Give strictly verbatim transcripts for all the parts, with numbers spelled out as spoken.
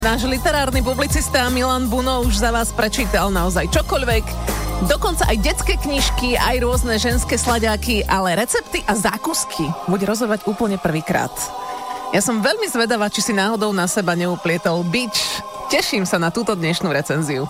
Náš literárny publicista Milan Buno už za vás prečítal naozaj čokoľvek, dokonca aj detské knižky, aj rôzne ženské slaďáky, ale recepty a zákusky bude rozhovať úplne prvýkrát. Ja som veľmi zvedavá, či si náhodou na seba neuplietol bič. Teším sa na túto dnešnú recenziu.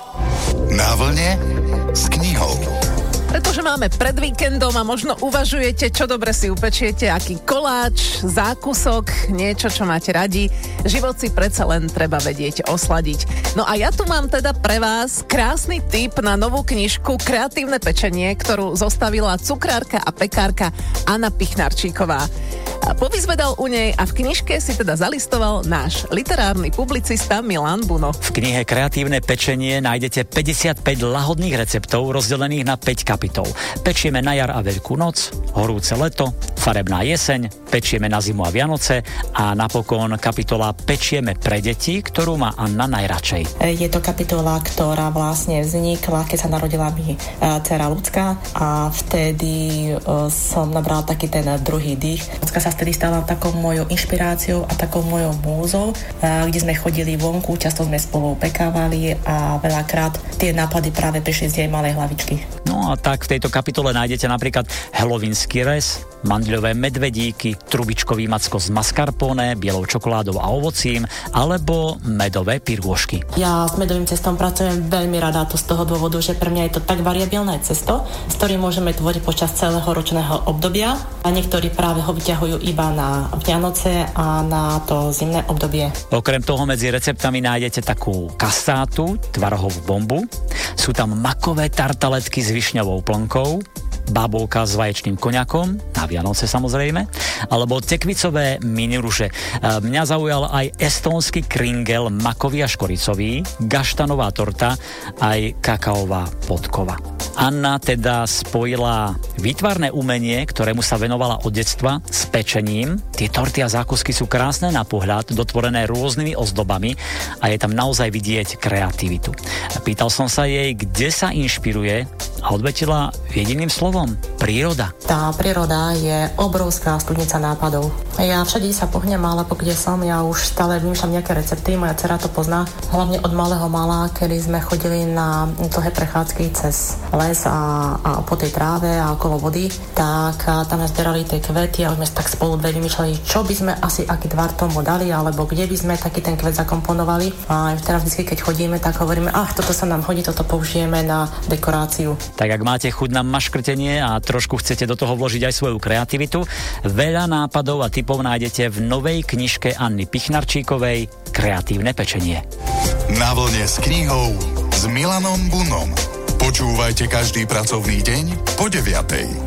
Na vlne s knihou. Pretože máme pred víkendom a možno uvažujete, čo dobre si upečiete, aký koláč, zákusok, niečo, čo máte radi. Život si predsa len treba vedieť osladiť. No a ja tu mám teda pre vás krásny tip na novú knižku Kreatívne pečenie, ktorú zostavila cukrárka a pekárka Anna Pichnarčíková. A povyzvedal u nej a v knižke si teda zalistoval náš literárny publicista Milan Buno. V knihe Kreatívne pečenie nájdete päťdesiatpäť lahodných receptov rozdelených na päť kapitol. Pečieme na jar a Veľkú noc, horúce leto, farebná jeseň, pečieme na zimu a Vianoce a napokon kapitola Pečieme pre deti, ktorú má Anna najradšej. Je to kapitola, ktorá vlastne vznikla, keď sa narodila mi dcera Lucka a vtedy som nabrala taký ten druhý dých. Lucka sa vtedy stala takou mojou inšpiráciou a takou mojou múzou, kde sme chodili vonku, často sme spolu pekávali a veľakrát tie nápady práve prišli z jej malej hlavičky. No a tak v tejto kapitole nájdete napríklad helovínsky rez, mandľové medvedíky, trubičkový macko z mascarpone, bielou čokoládou a ovocím, alebo medové pirôžky. Ja s medovým cestom pracujem veľmi rada, to z toho dôvodu, že pre mňa je to tak variabilné cesto, s ktorým môžeme tvoriť počas celého ročného obdobia a niektorí práve ho vyťahujú iba na Vianoce a na to zimné obdobie. Okrem toho medzi receptami nájdete takú kastátu, tvarohovú bombu, sú tam makové tartaletky s višňovou plnkou, bábovka s vaječným koniakom, na Vianoce samozrejme, alebo tekvicové mini ruše. Mňa zaujal aj estónsky kringel makový a škoricový, gaštanová torta, aj kakaová podkova. Anna teda spojila výtvarné umenie, ktorému sa venovala od detstva, s pečením. Tie torty a zákusky sú krásne na pohľad, dotvorené rôznymi ozdobami a je tam naozaj vidieť kreativitu. Pýtal som sa jej, kde sa inšpiruje a odvetila jediným slovom: príroda. Tá príroda je obrovská studnica nápadov. Ja všade sa pohnem, alebo kde som, ja už stále vymýšľam nejaké recepty, moja dcera to pozná, hlavne od malého mala, kedy sme chodili na dlhé prechádzky cez les a, a po tej tráve a okolo vody, tak tam nás zberali tie kvety a už sme tak spolu dve vymýšľali, čo by sme asi, aký tvar tomu dali, alebo kde by sme taký ten kvet zakomponovali. A teraz vždy, keď chodíme, tak hovoríme, ach, toto sa nám hodí, toto použijeme na dekoráciu. Tak ak máte chuť na maškrtenie a trošku chcete do toho vložiť aj svoju kreativitu, veľa nápadov a tipov nájdete v novej knižke Anny Pichnarčíkovej Kreatívne pečenie. Na vlne s knihou s Milanom Bunom. Počúvajte každý pracovný deň po deviatej.